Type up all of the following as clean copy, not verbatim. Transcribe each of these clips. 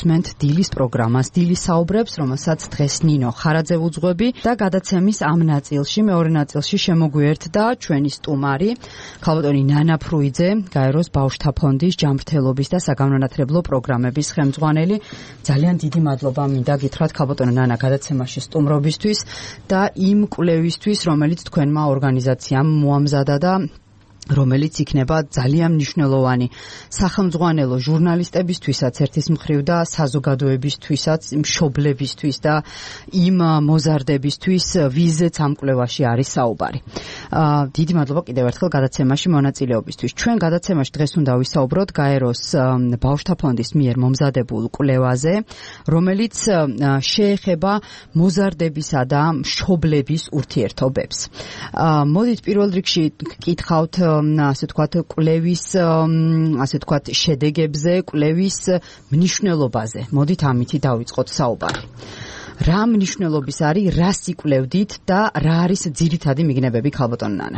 გусმენთ დილის პროგრამას, დილის საუბრებს, რომელსაც დღეს ნინო ხარაძე უძღვები და გადაცემის ამ ნაწილში, მეორე ნაწილში შემოგვიერთდა ჩვენი სტუმარი, ქალბატონი ნანა ფრუიძე, გაეროს ბავშვთა ფონდის ჯანმრთელობის და საგანმანათლებლო პროგრამების ხელმძღვანელი. ძალიან დიდი მადლობა მინდა გითხრათ ქალბატონო ნანა გადაცემაში სტუმრობისთვის და იმ კვლევისთვის, რომელიც თქვენმა ორგანიზაციამ მოამზადა და რომელიც იქნება ძალიან მნიშვნელოვანი სახელმძღვანელო ჟურნალისტებისთვისაც ერთის მხრივ და საზოგადოებისთვისაც, მშობლებისთვის და იმ მოზარდებისთვის, ვიზეც ამ კვლევაში არის საუბარი. დიდი მადლობა კიდევ ერთხელ გადაცემაში მონაწილეობისთვის. ჩვენ გადაცემაში დღეს უნდა ვისაუბროთ გაეროს ბავშვთა ფონდის მიერ მომზადებულ კვლევაზე, რომელიც შეეხება მოზარდებისა და მშობლების ურთიერთობებს. მოდით პირველ რიგში გკითხავთ ასე ვთქვათ, კვლევის, ასე ვთქვათ, შედეგებზე, კვლევის მნიშვნელობაზე. მოდით ამითი დავიწყოთ საუბარი. რა მნიშვნელობის არის, რას იკვლევდით და რა არის ძირითადი მიგნებები ქალბატონო ნანა?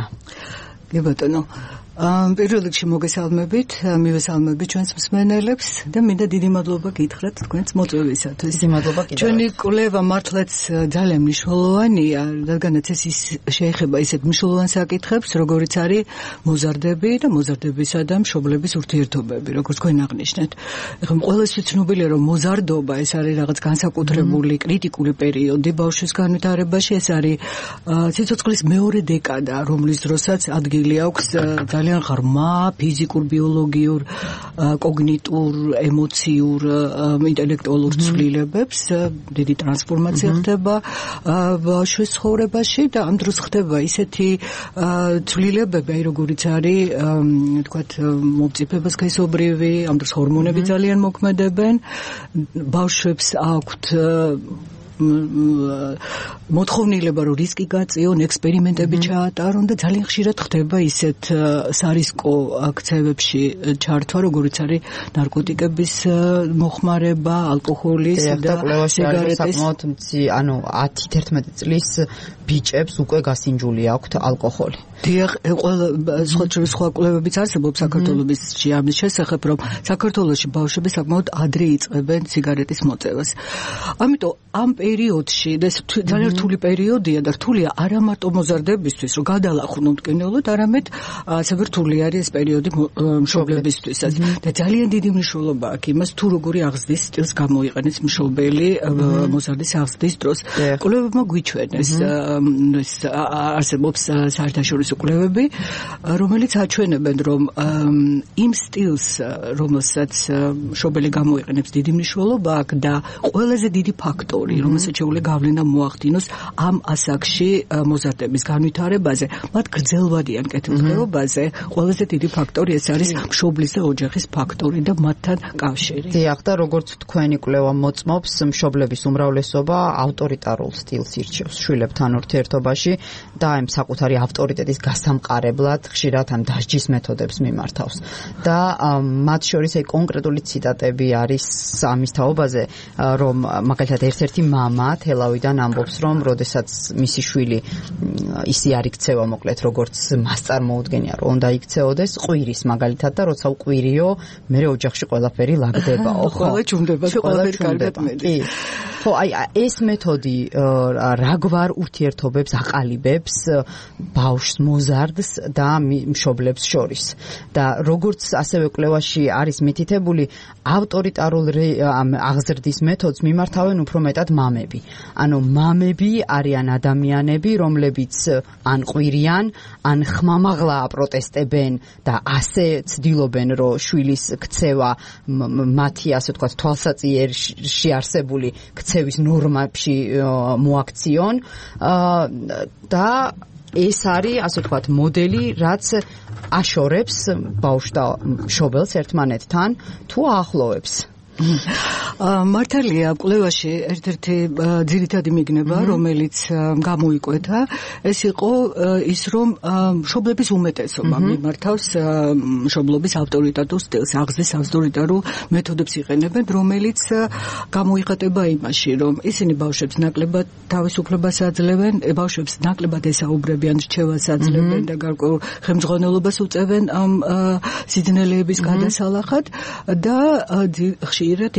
კი ბატონო, პირველ რიგში მოგესალმებით, მივესალმებით ჩვენს მსმენელებს და მინდა დიდი მადლობა გითხრათ თქვენს მოწვევისათვის. დიდი მადლობა კიდევ. ჩვენი კვლევა მართლაც ძალიან მნიშვნელოვანია, რადგანაც ეს შეეხება ისეთ მნიშვნელოვან საკითხებს, როგორიც არის მოზარდები და მოზარდებისა და მშობლების ურთიერთობები, როგორც თქვენ აღნიშნეთ. ეხლა ყველასთვის ცნობილია, რომ მოზარდობა ეს არის რაღაც განსაკუთრებული კრიტიკული პერიოდი ბავშვის განვითარებაში, ეს არის სიცოცხლის მეორე დეკადა, რომლის დროსაც ადგილი აქვს ძალიან ღრმა ფიზიკურ, ბიოლოგიურ, კოგნიტურ, ემოციურ, ინტელექტუალურ ცვლილებებს, დიდი ტრანსფორმაცია ხდება ბავშვის ცხოვრებაში და ამ დროს ხდება ისეთი ცვლილებები, როგორიც არის, თქვათ, მომწიფება სქესობრივი, ამ დროს ჰორმონები ძალიან მოქმედებენ, ბავშვებს აქვთ მოთხოვნილება, რომ რისკი გაწიონ, ექსპერიმენტები ჩაატარონ და ძალიან ხშირად ხდება ისეთ სარისკო აქციებში ჩართვა, როგორიც არის ნარკოტიკების მოხმარება, ალკოჰოლის და სიგარეტის. ანუ 10-11 წლის ბიჭებს უკვე გასინჯული აქვთ ალკოჰოლი. დიახ, სხვა კვლევებიც არსებობს საქართველოში ამის შესახებ, რომ საქართველოში ბავშვები საკმაოდ ადრე იწყებენ სიგარეტის მოწევას. ამიტომ ამ პერიოდში, ეს ძალიან რთული პერიოდია და რთულია არა მარტო მოზარდებისთვის, რომ გადალახუნონ მტკივნეულოდ, არამედ ასევე რთული არის ეს პერიოდი მშობლებისთვისაც. და ძალიან დიდი მნიშვნელობა აქვს იმას, თუ როგორი აღზრდის სტილს გამოიყენებს მშობელი მოზარდის აღზრდის დროს. კვლევებმა გვიჩვენეს, არსებობს საერთაშორისო კვლევები, რომელიც აჩვენებენ, რომ იმ სტილს, რომელსაც მშობელი გამოიყენებს, დიდი მნიშვნელობა აქვს და ყველაზე დიდი ფაქტორი, რომელსაც შეუძლია გავლენა მოახდინოს ამ ასაკში მოზარდების განვითარებაზე, მათ გრძელვადიან კეთილდღეობაზე, ყველაზე დიდი ფაქტორი ეს არის მშობლის და ოჯახის ფაქტორი და მათთან კავშირი. დიახ, და როგორც თქვენი კვლევა მოწმობს, მშობლების უმრავლესობა ავტორიტარულ სტილს ირჩევს შვილებთან ურთიერთობაში და ამ საკუთარი ავტორიტეტის გასამყარებლად ხშირად ამ დასჯის მეთოდებს მიმართავს. და მათ შორის კონკრეტული ციტატები არის ამის თაობაზე, რომ მაგალითად ერთ-ერთი მამა თელავიდან ამბობს, რომ როდესაც მისი შვილი ისე არ იქცევა, მოკლედ როგორც მას წარმოუდგენია, რომ უნდა იქცეოდეს, ყვირის მაგალითად და როცა უყვირიო, მერე ოჯახში ყველაფერი ლაგდებაო, ხო? ყველა ჯუნდება, ყველაფერი კარგად მედის. ხო, აი ეს მეთოდი რაგვარ ურთიერთობებს აყალიბებს ბავშვს, მოზარდს და მშობლებს შორის. და როგორც ასევე კვლევაში არის მითითებული, ავტორიტარულ აღზრდის მეთოდს მიმართავენ უფრო მეტად მამები. ანუ მამები არიან ადამიანები, რომლებიც ან ყვირიან, ან ხმამაღლა აპროტესტებენ და ასე ცდილობენ, რომ შვილის ქცევა მათი, ასე ვთქვათ, თვალსაწიერში არსებული ქცევის ნორმებში მოაქციონ და ეს არის, ასე ვთქვათ, მოდელი, რაც აშორებს ბავშვს და მშობელს ერთმანეთთან თუ აახლოვებს. მართალია, კვლევაში ერთ-ერთი ძირითადი მიგნება, რომელიც გამოიკვეთა, ეს იყო ის, რომ მშობლების უმეტესობა მიმართავს მშობლობის ავტორიტარულ სტილს, აღზრდის ავტორიტარულ მეთოდებს იყენებენ, რომელიც გამოიხატება იმაში, რომ ისინი ბავშვებს ნაკლებად თავისუფლებას აძლევენ, ბავშვებს ნაკლებად ესაუბრებიან, რჩევას აძლევენ და გარკვეულ ხელმძღვანელობას უწევენ ამ სიძნელეების გადასალახად და ხშირად იყენებენ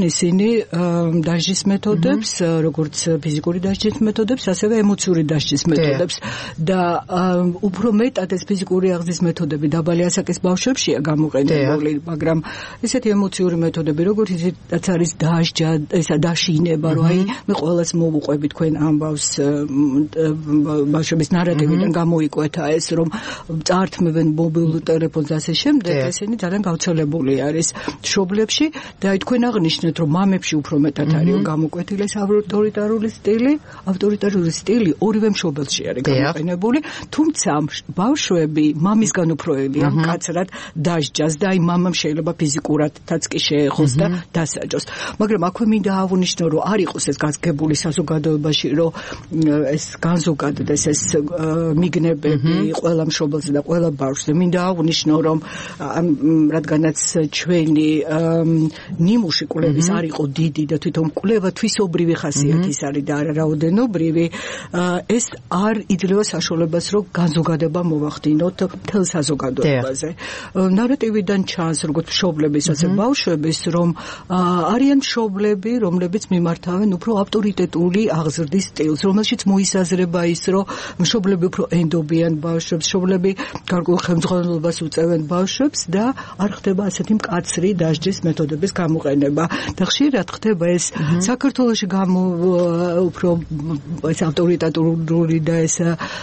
ისინი დასჯის მეთოდებს, როგორც ფიზიკური დასჯის მეთოდებს, ასევე ემოციური დასჯის მეთოდებს და უფრო მეტად ეს ფიზიკური აღზრდის მეთოდები დაბალი ასაკის ბავშვებშია გამოყენებული, მაგრამ ესეთი ემოციური მეთოდები, როგორც ისიც არის დასჯა, ესა დაშინება, რომ აი მე ყველას მოვუყვები თქვენ ამბავს ბავშვების ნარატივიდან გამოიკვეთა ეს, რომ წართმევენ მობილურ ტელეფონს და ასე შემდეგ, ესენი ძალიან გავრცელებული არის მშობლებში და აი თქვენ აღნიშნეთ, რომ მამებში უფრო მეტად არის გამოკვეთილი ეს ავტორიტარული სტილი ორივე მშობელში არის გამოყენებული, თუმცა ბავშვები მამისგან უფრო ელიან მკაცრად დასჯას და აი მამამ შეიძლება ფიზიკურადაც კი შეეხოს და დასაჯოს. მაგრამ აქვე მინდა აღვნიშნო, რომ არ იყოს ეს გასაგებული საზოგადოებაში, რომ ეს განზოგადდეს ეს მიგნებები ყველა მშობელზე და ყველა ბავშვზე. მინდა აღვნიშნო, რომ რადგანაც ჩვენი ნიმუში კვლევის არ იყო დიდი და თვითონ კვლევა თვისობრივი ხასიათის არის და არა რაოდენობრივი, ეს არ იძლევა საშუალებას, რომ განზოგადება მოვახდინოთ მთელ საზოგადოებაზე. ნარატივიდან ჩანს, როგორც მშობლების, ასე ბავშვების, რომ არიან მშობლები, რომლებიც მიმართავენ უფრო ავტორიტეტული აღზრდის სტილს, რომელშიც მოისაზრება ის, რომ მშობლები უფრო ენდობიან ბავშვებს, მშობლები გარკვეულ ხელმძღვანელობას უწევენ ბავშვებს და არ ხდება ასეთი მკაცრი დასჯის მეთოდების გამოყენება. და ხშირად ხდება ეს საქართველოში უფრო ეს ავტორიტეტული და ეს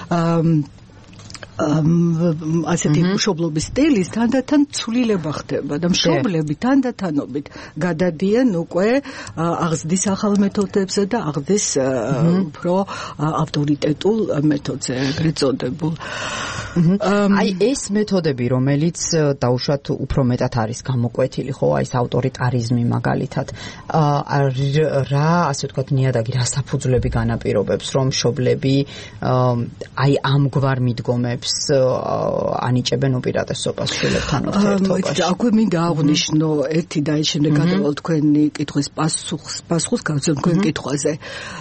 ასეთი მშობლობის სტილის თანდათან ცვლილება ხდება და მშობლები თანდათანობით გადადიან უკვე აღზრდის ახალ მეთოდებზე და აღზრდის უფრო ავტორიტეტულ მეთოდზე, ეგრეთ წოდებულ. აი ეს მეთოდები, რომელიც დაუშვათ უფრო მეტად არის გამოკვეთილი, ხო, აი ეს ავტორიტარიზმი მაგალითად, რა, ასე ვთქვათ, ნიადაგი რა საფუძვლები განაპირობებს, რომ მშობლები აი ამგვარ მიდგომებს ანიჭებენ უპირატესობას შვილებთან ურთიერთობაში. აქვე მინდა აღვნიშნო ერთი და ის შემდეგ გადავალ თქვენი კითხვის პასუხს გავცემ თქვენ კითხვაზე.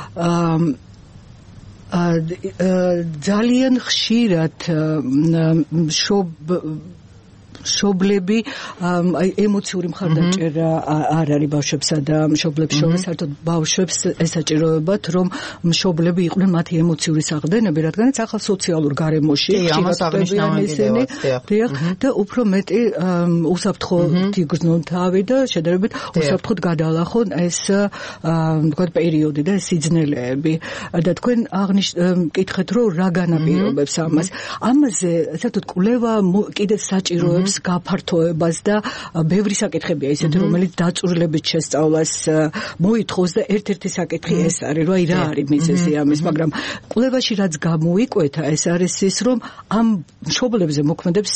ძალიან ხშირად მშობლები ემოციური მხარდაჭერა არ არის ბავშვებსა და მშობლებს შორის, საერთოდ ბავშვებს ესაჭიროებათ, რომ მშობლები იყვნენ მათი ემოციური საყრდენები, რადგანაც ახალ სოციალურ გარემოში ხდებიან ისინი და უფრო მეტი უსაფრთხო იგრძნონ თავი და შედარებით უსაფრთხოდ გადალახონ ეს თქვათ პერიოდი და სიძნელეები. და თქვენ კითხეთ, რომ რა განაპირობებს ამას. ამაზე საერთოდ კვლევა კიდევ საჭიროებს გაფართოებას და ბევრი საკითხებია ისეთი, რომელიც დაწვრილებით შესწავლას მოითხოვს და ერთ-ერთი საკითხი ეს არის, რომ აი რა არის მიზეზი ამის, მაგრამ კვლევაში რაც გამოიკვეთა, ეს არის ის, რომ ამ მშობლებზე მოქმედებს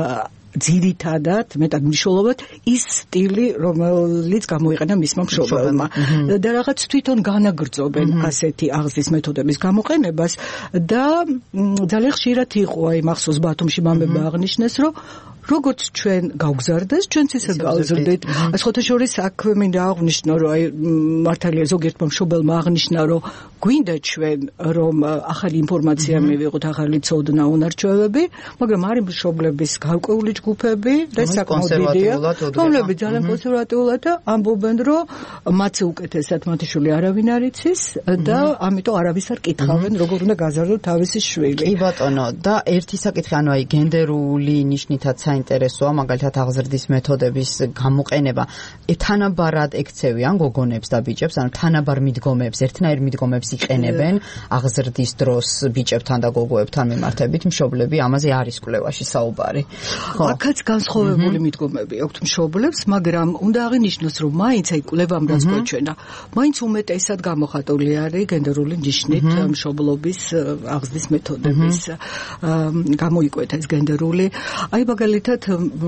ძირითადად მეტად მნიშვნელოვნად ის სტილი, რომელიც გამოიყენა მისმა მშობელმა და რაღაც თვითონ განაგრძობენ ასეთი აღზრდის მეთოდების გამოყენებას და ძალიან ხშირად იყო აი მახსოვს ბათუმში მამებმა აღნიშნეს, რომ როგორც ჩვენ გავგზარდეს, ჩვენც ისე გავზრდით. სხვათა შორის აქვე მინდა აღვნიშნო, რომ აი მართალია ზოგიერთმა მშობელმა აღნიშნა, რომ გვინდა ჩვენ რომ ახალი ინფორმაცია მივიღოთ, ახალი ცოდნა, უნარჩვევები, მაგრამ არის მშობლების გარკვეული ჯგუფები და საკმაოდ დიდია, რომლებიც ძალიან კონსერვატიულად ამბობენ, რომ მათზე უკეთესად მათი შვილი არავინ არ იცის და ამიტომ არავის არ კითხავენ, როგორ უნდა გაზარდოს თავისი შვილი. კი ბატონო, და ერთი საკითხი, ანუ აი გენდერული ნიშნითაც საინტერესოა, მაგალითად აღზრდის მეთოდების გამოყენება. თანაბარად ექცევიან გოგონებს და ბიჭებს, ანუ თანაბარ მიდგომებს, ერთნაირ მიდგომებს იყენებენ აღზრდის დროს ბიჭებთან და გოგოებთან მიმართებით მშობლები, ამაზე არის კვლევაში საუბარი. აქაც განსხვავებული მიდგომები აქვთ მშობლებს, მაგრამ უნდა აღინიშნოს, რომ მაინც აი კვლევამ რაც გვეჩვენა, მაინც უმეტესად გამოხატული არის გენდერული ნიშნით მშობლობის აღზრდის მეთოდების გამოიკვეთა ეს გენდერული. აი მაგალითად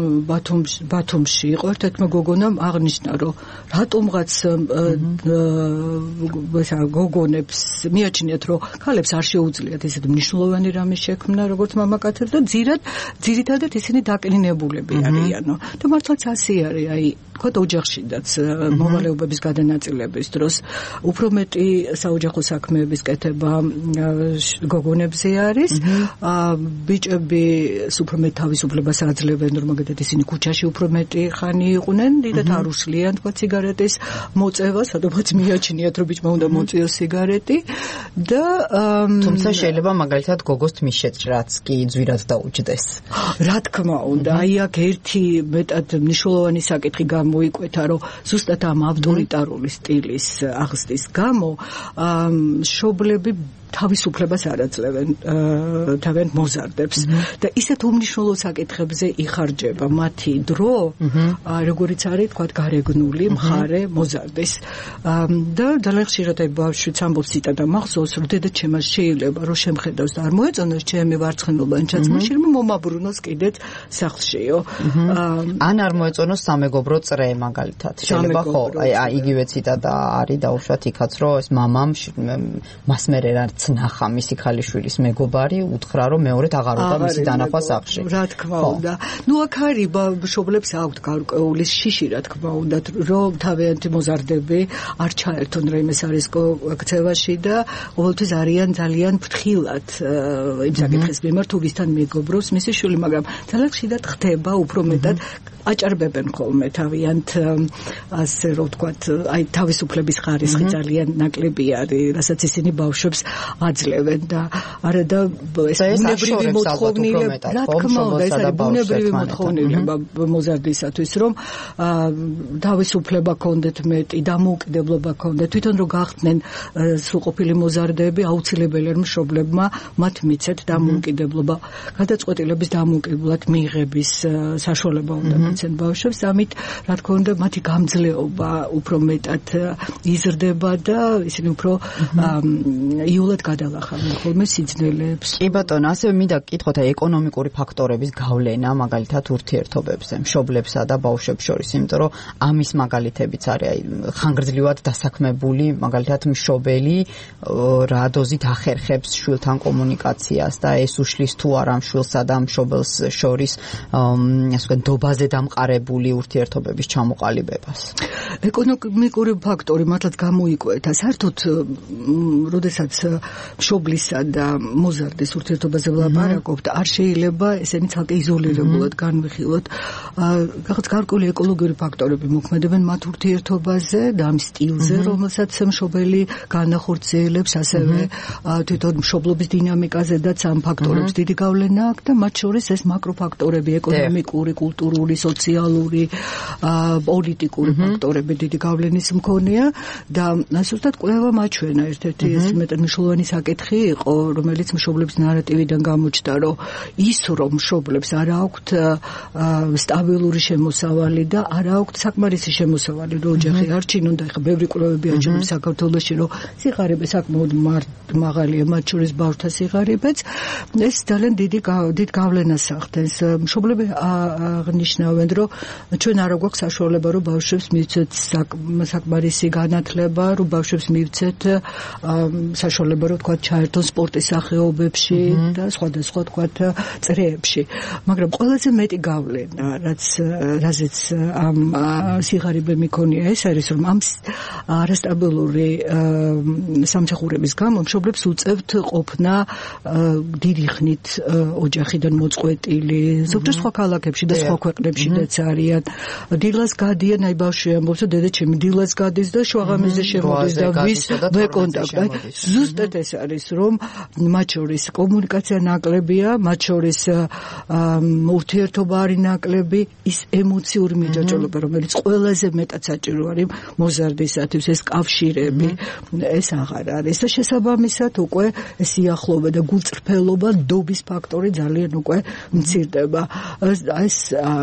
ბათუმში იყო ერთ-ერთმა გოგონამ აღნიშნა, რომ რატომღაც გოგონებს მიაჩნიათ, რომ ქალებს არ შეუძლიათ ესეთ მნიშვნელოვანი რამის შექმნა, როგორც მამაკაცებს და ძირითადად ისინი დაკნინებულები არიანო. და მართლაც ასე არის, აი თქვათ ოჯახშიდაც მოვალეობების გადანაწილების დროს უფრო მეტი საოჯახო საქმეების კეთება გოგონებზე არის. ბიჭები უფრო მეტ თავისუფლებას აძლევენ, რომ მაგალითად ისინი ქუჩაში უფრო მეტი ხანი იყვნენ, დიდად არ უსლიან თქვათ სიგარეტის მოწევა, სადღაც მიაჩნიათ, რომ ბიჭმა უნდა მოწიოს სიგარეტი და თუმცა შეიძლება მაგალითად გოგოს თმის შეჭრაც კი ძვირად დაუჯდეს. რა თქმა უნდა, აი აქ ერთი მეტად მნიშვნელოვანი საკითხი გამოიკვეთა, რომ ზუსტად ამ ავტორიტარული სტილის აღზრდის გამო მშობლები თავისუფლებას არ აძლევენ თავიანთ მოზარდებს და ისეთ უმნიშვნელო საკითხებზე იხარჯება მათი დრო, როგორიც არის თქვათ გარეგნული მხარე მოზარდის და ძალიან ხშირად აი ბავშვიც ამბობს ციტატა მახსოვს, რომ დედაჩემ შეიძლება რომ შემხედავს და არ მოეწონოს ჩემი ვარცხნილობანი ჩაცმაში, რომ მომაბრუნოს კიდეც სახლშიო. ან არ მოეწონოს სამეგობრო წრე მაგალითად. შეიძლება ხო, აი იგივე ციტატა არის დაუშვათ იქაც, რომ ეს მამამ მას მერე ნახა მისი ქალიშვილის მეგობარი უთხრა რომ მეორედ აღარ უნდა მისი დანახვა სახლში. რა თქმა უნდა. ნუ აქ არის მშობლებს აქვთ გარკვეული შიში რა თქმა უნდა რომ თავიანთი მოზარდები არ ჩაერთონ რაიმე სარისკო ქცევაში და ყოველთვის არიან ძალიან ფრთხილად იმ საკითხის მიმართ თუ ვისთან მეგობრობს მისი შვილი, მაგრამ ძალიან ხშირად ხდება უფრო მეტად აჭარბებენ ხოლმე თავიანთ ასე რომ ვთქვათ აი თავისუფლების ხარისხი ძალიან ნაკლები არის, რასაც ისინი ბავშვებს აძლევენ და არა და ეს ბუნებრივი მოთხოვნილება, რა თქმა უნდა, ეს არის ბუნებრივი მოთხოვნილება მოზარდისათვის, რომ თავისუფლება ქონდეთ მეტი, დამოუკიდებლობა ქონდეთ, თვითონ რომ გახდნენ სრულყოფილი მოზარდები, აუცილებელია რომ მშობლებმა მათ მიცეთ დამოუკიდებლობა, გადაწყვეტილების დამოუკიდებლად მიიღების საშუალება უნდა მიცენ ბავშვებს, ამით რა თქმა უნდა მათი გამძლეობა უფრო მეტად იზრდება და ისინი უფრო იულად გადალახავენ ხოლმე სიძნელეებს. კი ბატონო, ასევე მინდა გკითხოთ აი ეკონომიკური ფაქტორების გავლენა მაგალითად ურთიერთობებზე, მშობლებსა და ბავშვებს შორის, იმიტომ რომ ამის მაგალითებიც არის აი ხანგრძლივად დასაქმებული მაგალითად მშობელი რა დოზით ახერხებს შვილთან კომუნიკაციას და ეს უშლის თუ არა მშვილსა და მშობელს შორის ასე ვთქვათ დობაზე დამყარებული ურთიერთობების ჩამოყალიბებას. ეკონომიკური ფაქტორი მართლაც გამოიკვეთა. საერთოდ როდესაც მშობლისა და მოზარდის ურთიერთობაზე ვლაპარაკობთ, არ შეიძლება ესენი ცალკე იზოლირებულად განვიხილოთ. რაღაც გარკვეული ეკოლოგიური ფაქტორები მოქმედებენ მათ ურთიერთობაზე და ამ სტილზე, რომელსაც მშობელი განახორციელებს, ასევე თვითონ მშობლობის დინამიკაზედაც ამ ფაქტორებს დიდი გავლენა აქვს და მათ შორის ეს მაკროფაქტორები, ეკონომიკური, კულტურული, სოციალური, პოლიტიკური ფაქტორები დიდი გავლენის მქონეა და ზუსტად კვლევა მაჩვენა ერთ-ერთი ეს მეტად მნიშვნელოვანი საკითხი იყო, რომელიც მშობლების ნარატივიდან გამოჩნდა, რომ ის რომ მშობლებს არ აქვთ სტაბილური შემოსავალი და არ აქვთ საკმარისი შემოსავალი, რომ ოჯახი არჩინონ და ეხლა ბევრი კვლევები აჩვენებს საქართველოში, რომ სიღარიბე საკმაოდ მაღალია, მათ შორის ბავშვთა სიღარიბეც, ეს ძალიან დიდ გავლენას ახდენს. მშობლები აღნიშნავენ, რომ ჩვენ არ გვაქვს საშუალება, რომ ბავშვებს მივცეთ საკმარისი განათლება, რომ ბავშვებს მივცეთ საშუალება, რომ თქვა ჩაერთონ სპორტის სახეობებში და სხვადასხვა თქვა წრეებში. მაგრამ ყველაზე მეტი გავლენა, რაზეც ამ სიღარიბე მიქონია, ეს არის, რომ ამ არასტაბილური სამსახურების გამო მშობლებს უწევთ ყოფნა დიდი ხნით ოჯახიდან მოწყვეტილი, ზოგჯერ სხვა ქალაქებში და სხვა ქვეყნებშიც არიან. დილას გადიან, აი ბავშვი ამბობს, რომ დედაჩემი დილას გადის და შუაღამეზე შემოდის და ვის ვეკონტაქტ. ზუსტად ეს არის, რომ მათ შორის კომუნიკაცია ნაკლებია, მათ შორის ურთიერთობა არის ნაკლები, ის ემოციური მიჯაჭვობა, რომელიც ყველაზე მეტად საჭირო არის მოზარდისათვის, ეს კავშირები, ეს აღარ არის და შესაბამისად უკვე სიახლოვე და გულწრფელობა, დობის ფაქტორი ძალიან უკვე მცირდება. ეს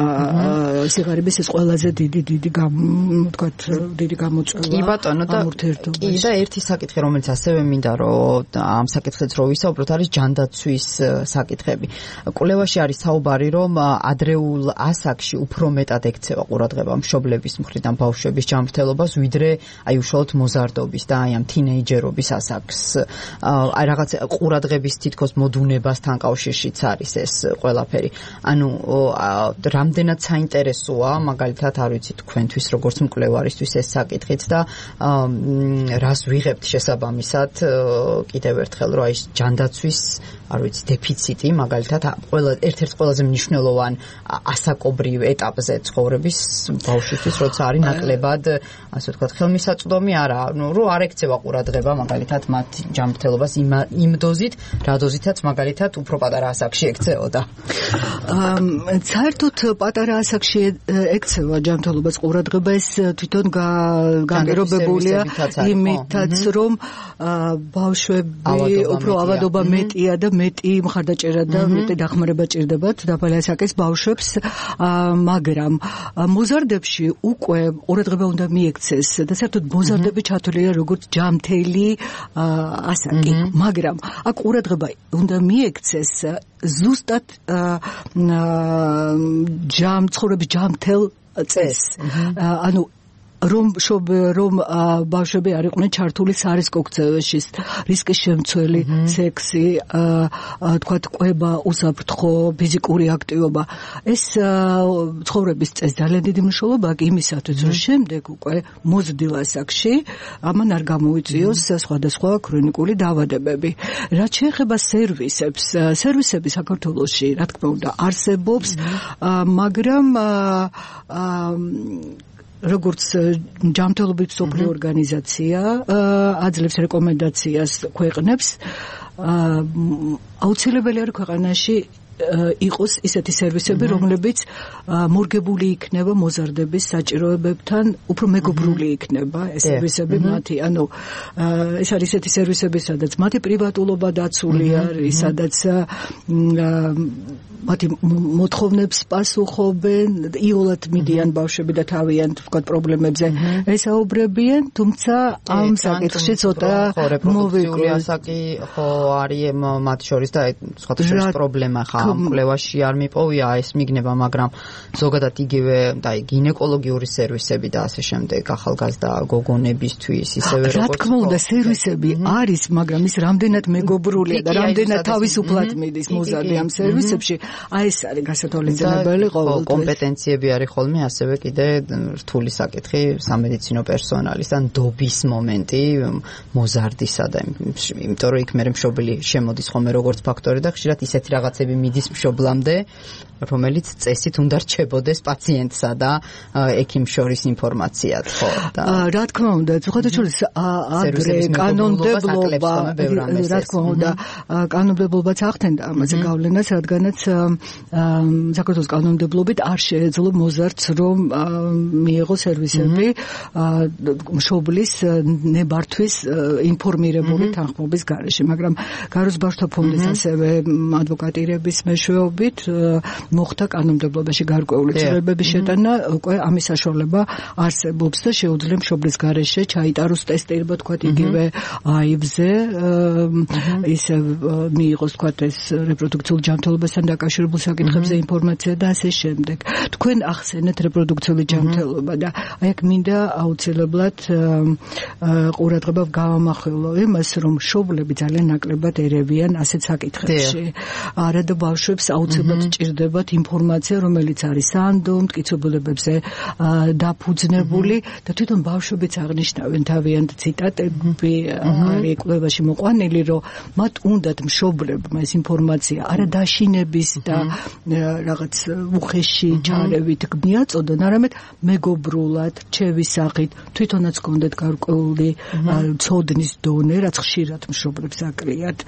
სიღარიბის ეს ყველაზე დიდი გამოწვევა. კი ბატონო და ერთი საკითხი, რომელიც ასევე მინდა რომ ამ საკითხიც რო ვისაუბროთ, არის ჯანდაცვის საკითხები. კვლევაში არის საუბარი, რომ ადრეულ ასაკში უფრო მეტად ექცევა ყურადღება მშობლების მხრიდან ბავშვების ჯანმრთელობას, ვიდრე აი უშუალოდ მოზარდობის და აი ამ თინეიჯერობის ასაკს. აი რაღაც ყურადღების თითქოს მოდუნებასთან კავშირშიც არის ეს ყველაფერი. ანუ რამდენად საინტერესოა, მაგალითად, არ ვიცი თქვენთვის როგორც მკვლევარისთვის ეს საკითხიც და რას ვიღებთ შესაბამისად კიდევ ერთხელ, რომ აი ჯანდაცვის, არ ვიცი, დეფიციტი, მაგალითად, ერთ-ერთ ყველაზე მნიშვნელოვან ასაკობრივ ეტაპზე ცხოვრების ბავშვისთვის, როცა არის ნაკლებად, ასე ვთქვათ, ხელმისაწვდომი არა, რომ არ ექცევა ყურადღება, მაგალითად, მათ ჯანმრთელობას იმ დოზით, რა დოზითაც მაგალითად უფრო პატარა ასაკში ექცეოდა. საერთოდ პატარა ასაკში ექცევა ჯანმრთელობას ყურადღება, ეს თვითონ განპირობებულია იმითაც, რომ ბავშვები უფრო ავადობა მეტია და მეტი მხარდაჭერა და მეტი დახმარება ჭირდებათ დაბალი ასაკის ბავშვებს, მაგრამ მოზარდებში უკვე ყურადღება უნდა მიექცეს და საერთოდ მოზარდები ჩათვლილია როგორც ჯანმრთელი ასაკი, მაგრამ აქ ყურადღება უნდა მიექცეს ზუსტად ცხოვრების ჯანმრთელ წესს. ანუ რომ ბავშვები არ იყვნენ ჩართული სარისკო ქცევაში, რისკის შემცველი, სექსი, თქვათ, ყვება, უსაფრთხო, ფიზიკური აქტივობა. ეს ცხოვრების წესს ძალიან დიდი მნიშვნელობა აქვს იმისათვის, რომ შემდეგ უკვე მოზრდილ ასაკში ამან არ გამოიწვიოს სხვადასხვა ქრონიკული დაავადებები. რაც შეეხება სერვისებს, სერვისები საქართველოში, რა თქმა უნდა, არსებობს, მაგრამ როგორც ჯანმრთელობის მსოფლიო ორგანიზაცია აძლევს რეკომენდაციას ქვეყნებს, აუცილებელი არის ქვეყანაში იყოს ისეთი სერვისები, რომლებიც მორგებული იქნება მოზარდების საჭიროებებთან, უფრო მეგობრული იქნება ეს სერვისები მათი. ანუ ეს არის ისეთი სერვისები, სადაც მათი პრივატულობა დაცული არის, სადაც მათი მოთხოვნებს პასუხობენ, იოლად მიდიან ბავშვები და თავიანთ ვთქვათ პრობლემებზე ესაუბრებიან, თუმცა ამ საკითხში ცოტა მოვიკვი ასაკი ხო არის მათ შორის და სხვადასხვა პრობლემა ხა ამ კვლევაში არ მიპოვია ეს მიგნება, მაგრამ ზოგადად იგივე და გინეკოლოგიური სერვისები და ასე შემდეგ ახალგაზრდა გოგონებისთვის ისევე როგორც რა თქმა უნდა სერვისები არის, მაგრამ ის რამდენად მეგობრულია და რამდენად თავისუფლად მიდის მოზარდი ამ სერვისებში, აი ეს არის გასათვალისწინებელი ყოველთვის. კომპეტენციები არის ხოლმე ასევე კიდე რთული საკითხი სამედიცინო პერსონალის და ნდობის მომენტი მოზარდისა და იმიტომ რომ იქ მე მშობელი შემოდის ხოლმე როგორც ფაქტორი და ხშირად ისეთი რაღაცები მიდის მშობლამდე, რომელიც წესით უნდა რჩებოდეს პაციენტსა და ექიმს შორის ინფორმაციად, ხო და რა თქმა უნდა, ხოდაშორის ადრე კანონმდებლობა, რა თქმა უნდა, კანონმდებლობაც ახდენდა ამაზე გავლენას, რადგანაც საქართველოს კანონმდებლობით არ შეეძლო მოზარდს რომ მიიღოს სერვისები მშობლის ნებართვის ინფორმირებული თანხმობის გარეშე, მაგრამ გაროს ბავშვთა ფონდის ასევე ადვოკატირების მეშვეობით მოხდა კანონმდებლობაში გარკვეული ცვლილებების შეტანა, უკვე ამის საშუალება არსებობს და შეუძლია მშობლის გარეშე ჩაიტაროს ტესტირება, თქვათ, იგივე აივ-ზე, ისე მიიღოს, თქვათ, ეს რეპროდუქციული ჯანმრთელობასთან დაკავშირებულ საკითხებზე ინფორმაცია და ასე შემდეგ. თქვენ ახსენეთ რეპროდუქციული ჯანმრთელობა და აი აქ მინდა აუცილებლად ყურადღება გავამახვილო იმას, რომ მშობლები ძალიან ნაკლებად ერევიან ასეთ საკითხებში. არა და ბავშვებს აუცილებლად ჭირდებათ ინფორმაცია, რომელიც არის სანდო მტკიცებულებებზე დაფუძნებული და თვითონ ბავშვებიც აღნიშნავენ თავიანთ ციტატები არის კვლევაში მოყვანილი, რომ მათ უნდათ მშობლებმა ეს ინფორმაცია არა დაშინების და რაღაც უხეში ჩარევით მიაწოდონ, არამედ მეგობრულად, რჩევის სახით, თვითონაც გქონდეთ გარკვეული ცოდნის დონე, რაც ხშირად მშობლებს აკლიათ,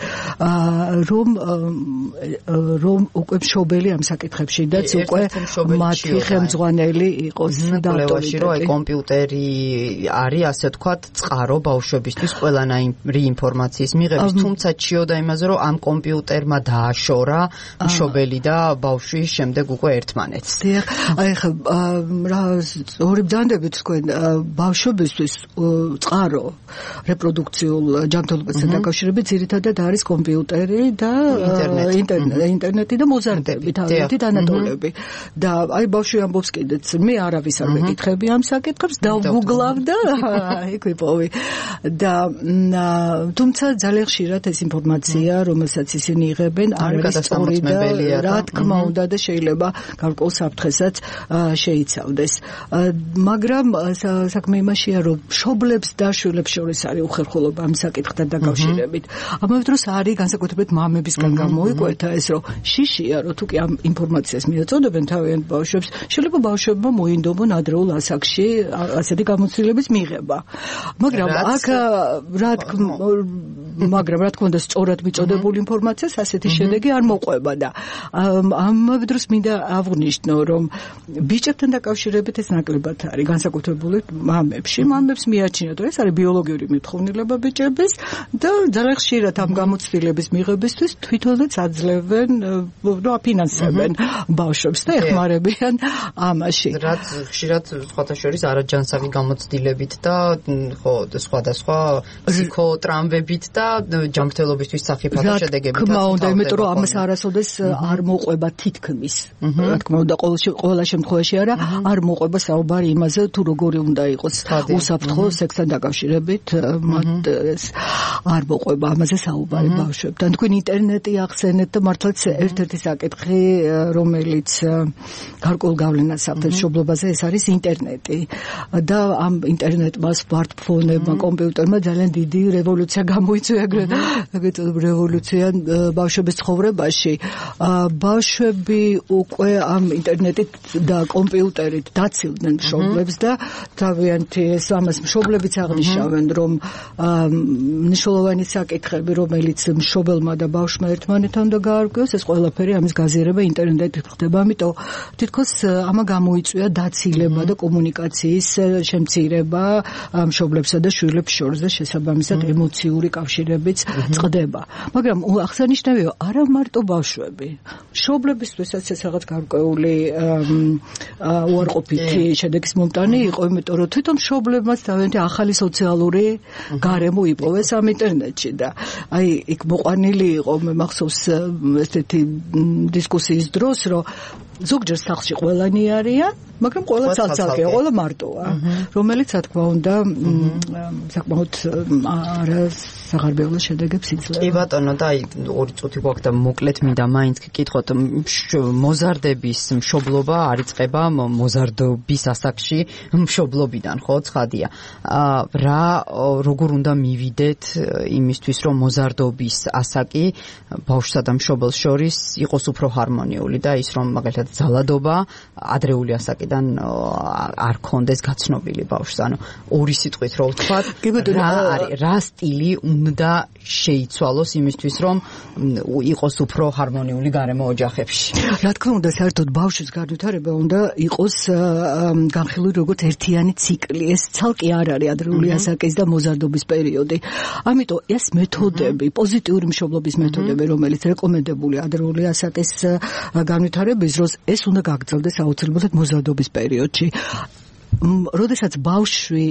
რომ უკვე მშობელი ამ საკითხებშიდაც უკვე მათი ხელმძღვანელი იყოს და კვლევაში რომ აი კომპიუტერი არის, ასე ვთქვათ, წყარო ბავშვებისთვის ყველანაირი ინფორმაციის მიღების, თუმცა ჩიოდა იმაზე, რომ ამ კომპიუტერმა დააშორა მშობელი მშობელი და ბავშვი შემდეგ უკვე ერთმანეთს. დიახ, აი ხა რა ორი ბრძანდებით თქვენ ბავშვებისთვის წყარო რეპროდუქციულ ჯანმრთელობასთან დაკავშირებით ძირითადად არის კომპიუტერი და ინტერნეტი და მოზარდები, თავისი დანატოლები. და აი ბავშვი ამბობს კიდეც, მე არავის არ მეკითხები ამ საკითხებს, დავგუგლავ და იქ ვიპოვი. და თუმცა ძალიან ხშირად ეს ინფორმაცია, რომელსაც ისინი იღებენ, არ არის სწორი და რა თქმა უნდა და შეიძლება გარკვეულ საფრთხესაც შეიცავდეს. მაგრამ საქმე იმაშია, რომ მშობლებს და შვილებს შორის არის უხერხულობა ამ საკითხთან დაკავშირებით. ამავე დროს არის განსაკუთრებით მამებისგან გამოიკვეთა ეს, რომ შიშია, რომ თუ კი ამ ინფორმაციას მიაწოდებენ თავიანთ ბავშვებს, შეიძლება ბავშვებმა მოინდომონ ადრეულ ასაკში ასეთი გამოცდილების მიღება. მაგრამ აქ რა თქმა უნდა სწორად მიწოდებული ინფორმაციას ასეთი შედეგი არ მოყვება და ამავე დროს მინდა აღვნიშნო, რომ ბიჭებთან დაკავშირებით ეს ნაკლებად არის განსაკუთრებული მამებში. მამებს მიაჩნიათ, რომ ეს არის ბიოლოგიური მითხოვნილება ბიჭების და ძალიან ხშირად ამ გამოცდილების მიღებისთვის თვითონაც აძლევენ, აფინანსებენ ბავშვებს და ეხმარებიან ამაში. რაც ხშირად სხვათა შორის არაჯანსაღი გამოცდილებით და ხო სხვადასხვა ფსიქოტრამვებით და ჯანმრთელობისთვის სახიფათო შედეგებით. რა თქმა უნდა, იმიტომ რომ ამას არასოდეს არ მოყვება თითქმის. რა თქმა უნდა, ყველა შემთხვევაში არ მოყვება საუბარი იმაზე, თუ როგორი უნდა იყოს უსაფრთხო სექსთან დაკავშირებით, მათ არ მოყვება ამაზე საუბარი ბავშვებთან. თქვენ ინტერნეტი ახსენეთ და მართლაც ერთ-ერთი საკითხი, რომელიც გარკვეულ გავლენას ახდენს მშობლობაზე, ეს არის ინტერნეტი. და ამ ინტერნეტმა, სმარტფონებმა, კომპიუტერმა ძალიან დიდი რევოლუცია გამოიწვია, რევოლუცია ბავშვების ცხოვრებაში. ბავშვები უკვე ამ ინტერნეტით და კომპიუტერით დაცილდნენ მშობლებს და თავიანთი ამას მშობლებიც აღნიშნავენ, რომ მნიშვნელოვანი საკითხები, რომელიც მშობელმა და ბავშვმა ერთმანეთთან უნდა გაარკვიოს, ეს ყველაფერი ამის გაზიარება ინტერნეტით ხდება, ამიტომ თითქოს ამა გამოიწვია დაცილება და კომუნიკაციის შემცირება მშობლებსა და შვილებს შორის და შესაბამისად ემოციური კავშირებიც წყდება. მაგრამ აღსანიშნავია, არა მარტო ბავშვები. მშობლებისთვისაც ეს რაღაც გარკვეული უარყოფითი შედეგის მომტანი იყო, იმიტომ რომ თვითონ მშობლებმაც თავიანთი ახალი სოციალური გარემო იპოვეს ამ ინტერნეტში და აი იქ მოყვანილი იყო, მე მახსოვს ესეთი დისკუსიის დროს, რომ ზოგჯერ სახლში ყველანი არიან, მაგრამ ყველა ცალ-ცალკეა, ყველა მარტოა, რომელიც რა თქმა უნდა საკმაოდ არასაღარბეულო შედეგებს იძლევა. კი ბატონო, და აი 2 წუთი გვაქვს და მოკლედ მინდა მაინც გკითხოთ, მოზარდების მშობლობა არ იწყება მოზარდობის ასაკში მშობლობიდან, ხო, ცხადია. როგორ უნდა მივიდეთ იმისთვის, რომ მოზარდობის ასაკი ბავშვსა და მშობელს შორის იყოს უფრო ჰარმონიული და ის რომ მაგალითად ძალადობა ადრეული ასაკიდან არ კონდეს გაცნობილი ბავშვს. ანუ ორი სიტყვით რო ვთქვათ, რა სტილი უნდა შეიცვალოს იმისთვის, რომ იყოს უფრო ჰარმონიული გარემო ოჯახებში. რა თქმა უნდა, საერთოდ ბავშვის განვითარება უნდა იყოს განხილული როგორც ერთიანი ციკლი. ეს ცალკე არ არის ადრეული ასაკის და მოზარდობის პერიოდი. ამიტომ ეს მეთოდები, პოზიტიური მშობლობის მეთოდები, რომელიც რეკომენდებული ადრეული ასაკის განვითარების დროს, ეს უნდა გაგრძელდეს აუცილებლად მოზარდობის პერიოდში. როდესაც ბავშვი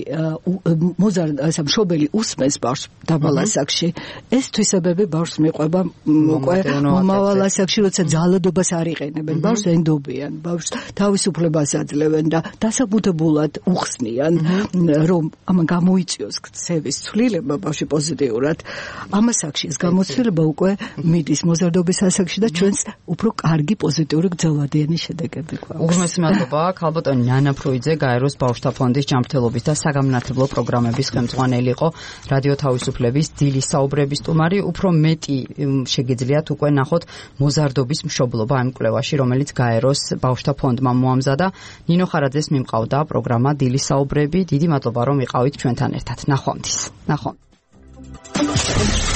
მშობელი უსმენს ბავშვს დაბალ ასაკში, ეს თვისებები ბავშვს მიყვება მომავალ ასაკში, როცა ძალადობას არ იყენებენ, ბავშვს ენდობიან, ბავშვს თავისუფლებას აძლევენ და დასაბუთებულად უხსნიან, რომ ამან გამოიწვიოს ქცევის ცვლილება ბავშვი პოზიტიურად. ამ ასაკში ეს გამოცდილება უკვე მიდის მოზარდობის ასაკში და ჩვენს უფრო კარგი პოზიტიური გრძელვადიანი შედეგები გვაქვს. უღრმესი მადლობა, ქალბატონი ნანა ფრუიძე, გაეროს ბავშვთა ფონდის ჯანმრთელობის და საგამონათლებლო პროგრამების ხელმძღვანელი იყო, რადიო თავისუფლების დილის საუბრების სტუმარი. უფრო მეტი შეგიძლიათ უკვე ნახოთ მოზარდობის მშობლობა ამ კვლევაში, რომელიც გაეროს ბავშვთა ფონდმა მოამზადა. ნინო ხარაძეს მიმყავდა პროგრამა დილის საუბრები. დიდი მადლობა, რომ იყავით ჩვენთან ერთად. ნახვამდის.